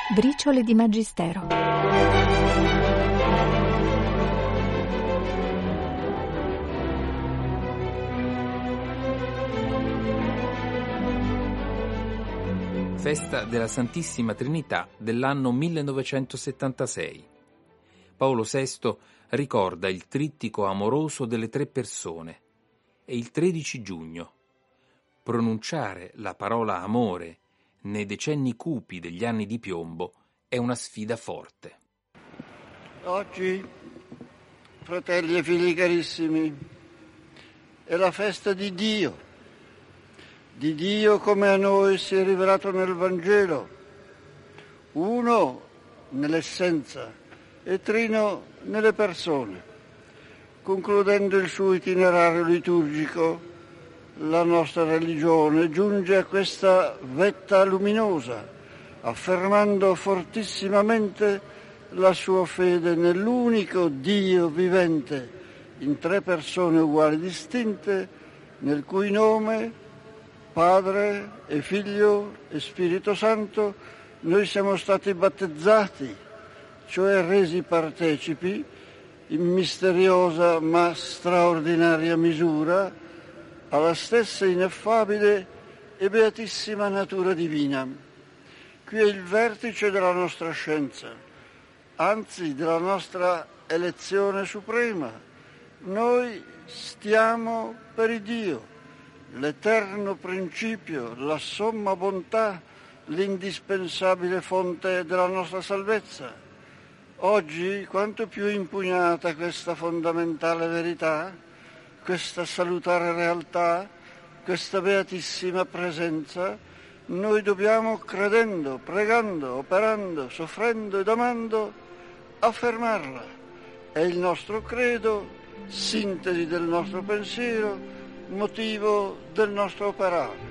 Briciole di Magistero. Festa della Santissima Trinità dell'anno 1976. Paolo VI ricorda il trittico amoroso delle tre persone e il 13 giugno. Pronunciare la parola amore nei decenni cupi degli anni di piombo è una sfida forte. Oggi, fratelli e figli carissimi, è la festa di Dio come a noi si è rivelato nel Vangelo, uno nell'essenza e trino nelle persone. Concludendo il suo itinerario liturgico, la nostra religione giunge a questa vetta luminosa, affermando fortissimamente la sua fede nell'unico Dio vivente, in tre persone uguali distinte, nel cui nome, Padre e Figlio e Spirito Santo, noi siamo stati battezzati, cioè resi partecipi, in misteriosa ma straordinaria misura, alla stessa ineffabile e beatissima natura divina. Qui è il vertice della nostra scienza, anzi della nostra elezione suprema. Noi stiamo per il Dio, l'eterno principio, la somma bontà, l'indispensabile fonte della nostra salvezza. Oggi, quanto più impugnata questa fondamentale verità, questa salutare realtà, questa beatissima presenza, noi dobbiamo, credendo, pregando, operando, soffrendo ed amando, affermarla. È il nostro credo, sintesi del nostro pensiero, motivo del nostro operare.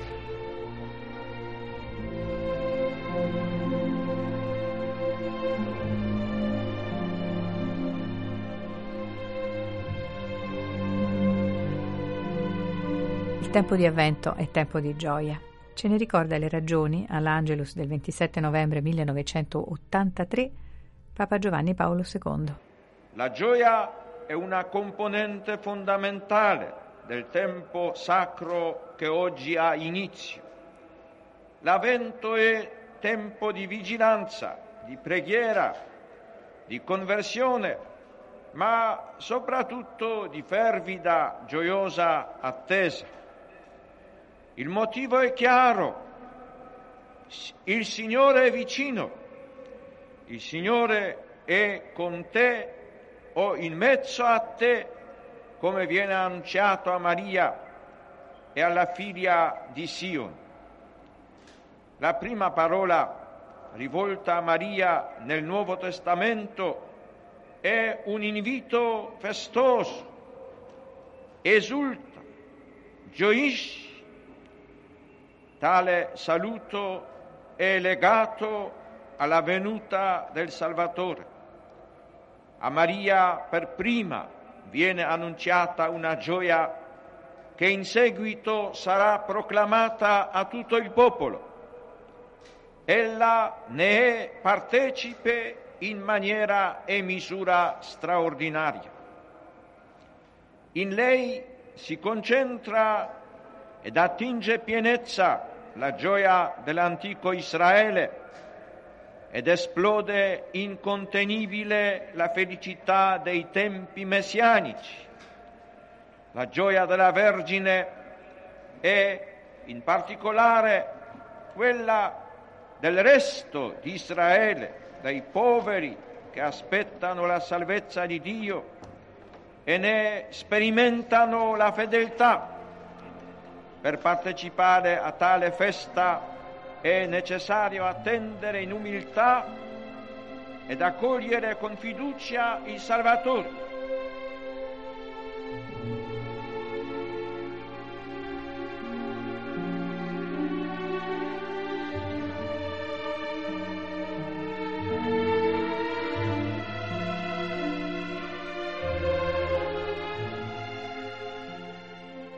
Il tempo di Avvento è tempo di gioia. Ce ne ricorda le ragioni all'Angelus del 27 novembre 1983 Papa Giovanni Paolo II. La gioia è una componente fondamentale del tempo sacro che oggi ha inizio. L'Avvento è tempo di vigilanza, di preghiera, di conversione, ma soprattutto di fervida, gioiosa attesa. Il motivo è chiaro: il Signore è vicino, il Signore è con te o in mezzo a te, come viene annunciato a Maria e alla figlia di Sion. La prima parola rivolta a Maria nel Nuovo Testamento è un invito festoso: esulta, gioisci. Tale saluto è legato alla venuta del Salvatore. A Maria per prima viene annunciata una gioia che in seguito sarà proclamata a tutto il popolo. Ella ne è partecipe in maniera e misura straordinaria. In lei si concentra ed attinge pienezza la gioia dell'antico Israele ed esplode incontenibile la felicità dei tempi messianici. La gioia della Vergine è in particolare quella del resto di Israele, dei poveri che aspettano la salvezza di Dio e ne sperimentano la fedeltà. Per partecipare a tale festa è necessario attendere in umiltà ed accogliere con fiducia il Salvatore.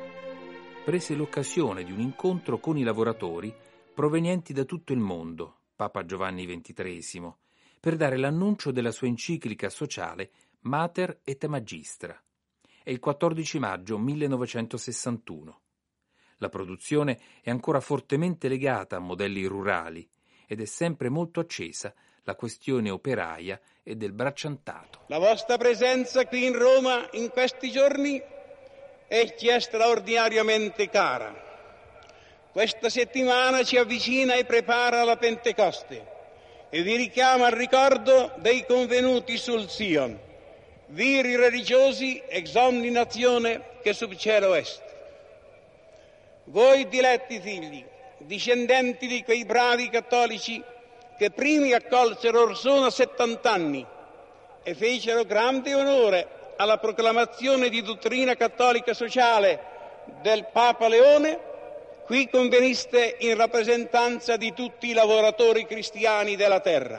prese l'occasione di un incontro con i lavoratori provenienti da tutto il mondo Papa Giovanni XXIII, per dare l'annuncio della sua enciclica sociale Mater et Magistra. È il 14 maggio 1961. La produzione è ancora fortemente legata a modelli rurali ed è sempre molto accesa la questione operaia e del bracciantato. La vostra presenza qui in Roma in questi giorni ci è straordinariamente cara. Questa settimana ci avvicina e prepara la Pentecoste e vi richiama al ricordo dei convenuti sul Sion, viri religiosi ex omni nazione che sub cielo est. Voi diletti figli, discendenti di quei bravi cattolici che primi accolsero Orsona a 70 anni e fecero grande onore alla proclamazione di dottrina cattolica sociale del Papa Leone, qui conveniste in rappresentanza di tutti i lavoratori cristiani della terra.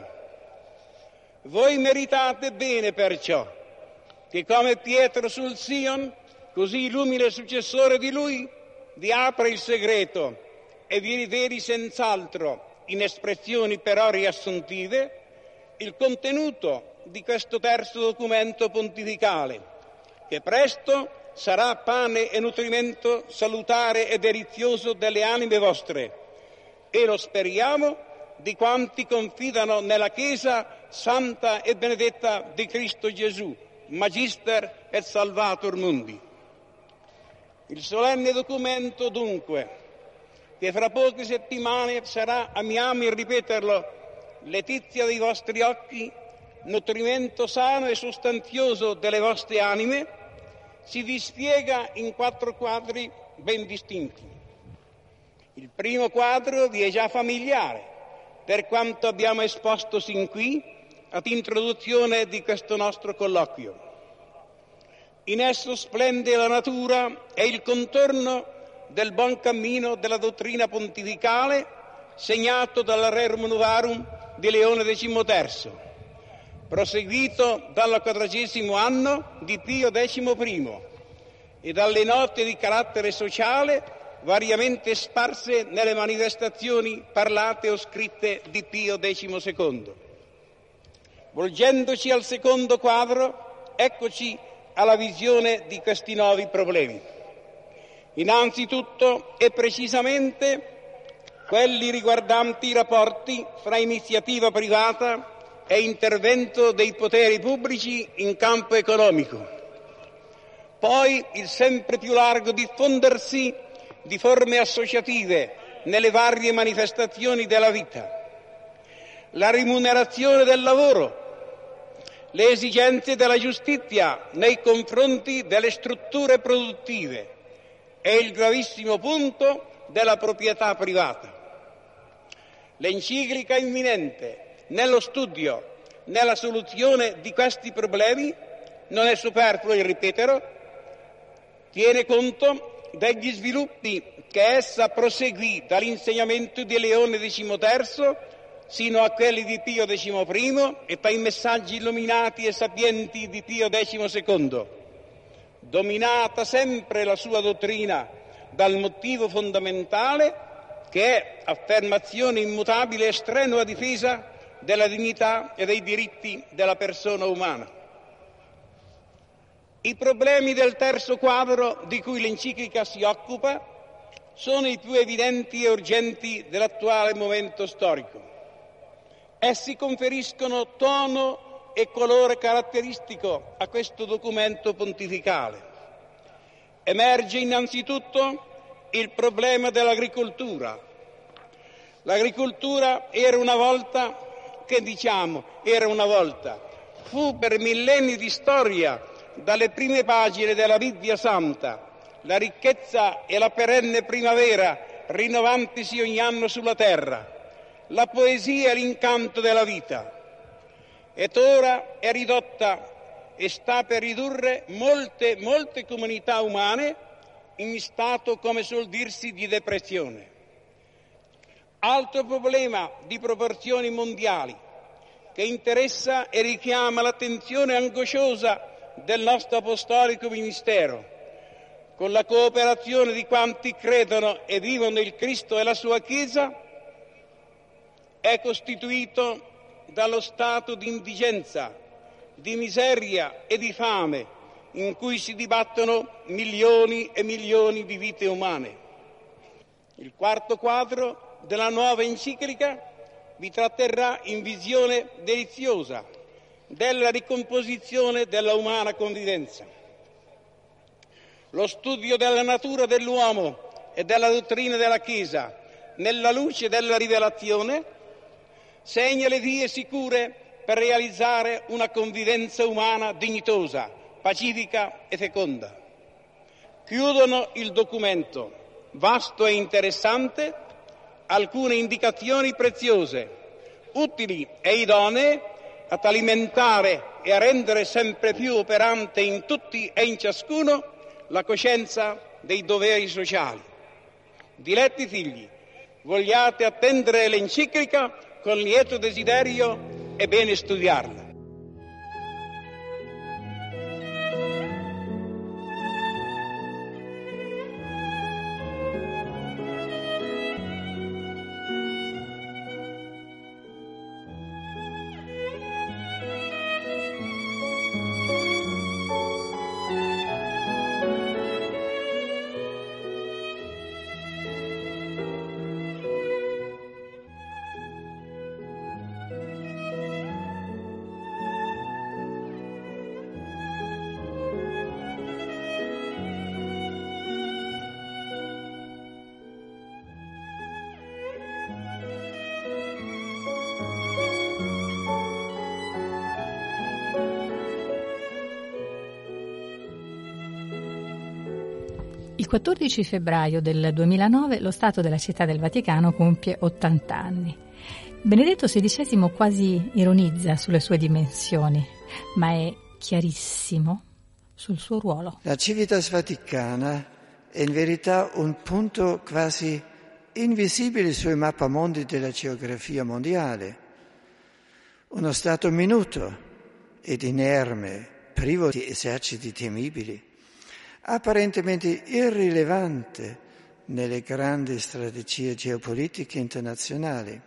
Voi meritate bene perciò che come Pietro sul Sion, così l'umile successore di lui, vi apra il segreto e vi riveli senz'altro, in espressioni però riassuntive, il contenuto di questo terzo documento pontificale, che presto sarà pane e nutrimento salutare e delizioso delle anime vostre, e lo speriamo di quanti confidano nella Chiesa santa e benedetta di Cristo Gesù, Magister et Salvator Mundi. Il solenne documento, dunque, che fra poche settimane sarà, amiamo il ripeterlo, letizia dei vostri occhi, nutrimento sano e sostanzioso delle vostre anime, si dispiega in 4 quadri ben distinti. Il primo quadro vi è già familiare, per quanto abbiamo esposto sin qui ad introduzione di questo nostro colloquio. In esso splende la natura e il contorno del buon cammino della dottrina pontificale segnato dalla Rerum Novarum di Leone XIII, proseguito dal 40° anno di Pio XI e dalle note di carattere sociale variamente sparse nelle manifestazioni parlate o scritte di Pio XII. Volgendoci al secondo quadro, eccoci alla visione di questi nuovi problemi. Innanzitutto e precisamente quelli riguardanti i rapporti fra iniziativa privata e intervento dei poteri pubblici in campo economico. Poi il sempre più largo diffondersi di forme associative nelle varie manifestazioni della vita, la rimunerazione del lavoro, le esigenze della giustizia nei confronti delle strutture produttive e il gravissimo punto della proprietà privata. L'enciclica imminente nello studio, nella soluzione di questi problemi, non è superfluo il ripeterlo, tiene conto degli sviluppi che essa proseguì dall'insegnamento di Leone XIII sino a quelli di Pio XI e dai messaggi illuminati e sapienti di Pio XII, dominata sempre la sua dottrina dal motivo fondamentale che è affermazione immutabile e strenua difesa della dignità e dei diritti della persona umana. I problemi del terzo quadro di cui l'enciclica si occupa sono i più evidenti e urgenti dell'attuale momento storico. Essi conferiscono tono e colore caratteristico a questo documento pontificale. Emerge innanzitutto il problema dell'agricoltura. L'agricoltura fu per millenni di storia, dalle prime pagine della Bibbia Santa, la ricchezza e la perenne primavera rinnovantisi ogni anno sulla terra, la poesia e l'incanto della vita. Ed ora è ridotta e sta per ridurre molte comunità umane in stato, come suol dirsi, di depressione. Altro problema di proporzioni mondiali che interessa e richiama l'attenzione angosciosa del nostro apostolico ministero, con la cooperazione di quanti credono e vivono il Cristo e la sua Chiesa, è costituito dallo stato di indigenza, di miseria e di fame in cui si dibattono milioni e milioni di vite umane. Il quarto quadro della nuova enciclica vi tratterrà in visione deliziosa della ricomposizione della umana convivenza. Lo studio della natura dell'uomo e della dottrina della Chiesa nella luce della rivelazione segna le vie sicure per realizzare una convivenza umana dignitosa, pacifica e feconda. Chiudono il documento, vasto e interessante, alcune indicazioni preziose, utili e idonee ad alimentare e a rendere sempre più operante in tutti e in ciascuno la coscienza dei doveri sociali. Diletti figli, vogliate attendere l'enciclica con lieto desiderio e bene studiarla. Il 14 febbraio del 2009 lo Stato della Città del Vaticano compie 80 anni. Benedetto XVI quasi ironizza sulle sue dimensioni, ma è chiarissimo sul suo ruolo. La Civitas Vaticana è in verità un punto quasi invisibile sui mappamondi della geografia mondiale. Uno Stato minuto ed inerme, privo di eserciti temibili, apparentemente irrilevante nelle grandi strategie geopolitiche internazionali.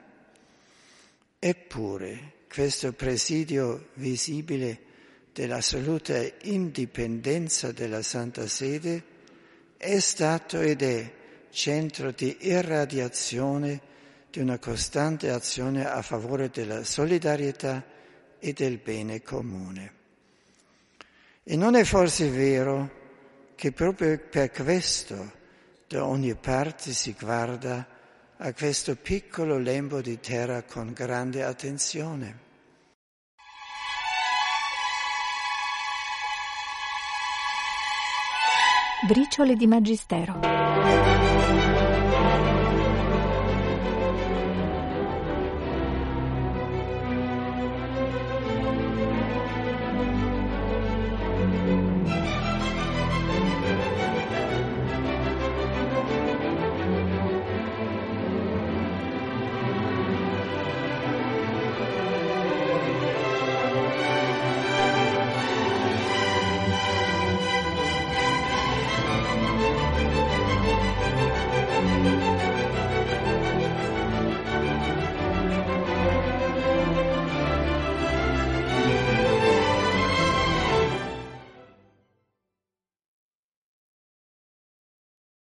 Eppure questo presidio visibile dell'assoluta indipendenza della Santa Sede è stato ed è centro di irradiazione di una costante azione a favore della solidarietà e del bene comune. E non è forse vero che proprio per questo da ogni parte si guarda a questo piccolo lembo di terra con grande attenzione? Briciole di Magistero.